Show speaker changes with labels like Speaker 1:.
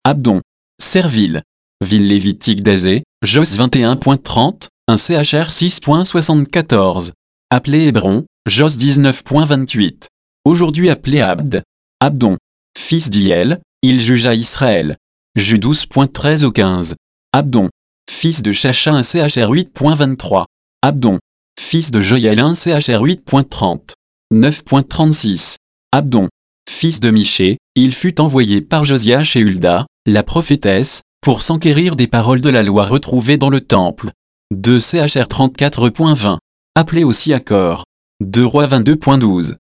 Speaker 1: Abdon. Serville. Ville lévitique d'Azé, Jos 21.30, 1 CHR 6.74. Appelé Hébron, Jos 19.28. Aujourd'hui appelé Abd. Abdon. Fils d'Hiel, il jugea Israël. Jus 12.13 au 15. Abdon. Fils de Chacha 1 CHR 8.23. Abdon. Fils de Joël 1 CHR 8.30. 9.36. Abdon. Fils de Miché, il fut envoyé par Josiah et Hulda, la prophétesse, pour s'enquérir des paroles de la loi retrouvées dans le temple. 2 CHR 34.20. Appelé aussi Accord. 2 Rois 22.12.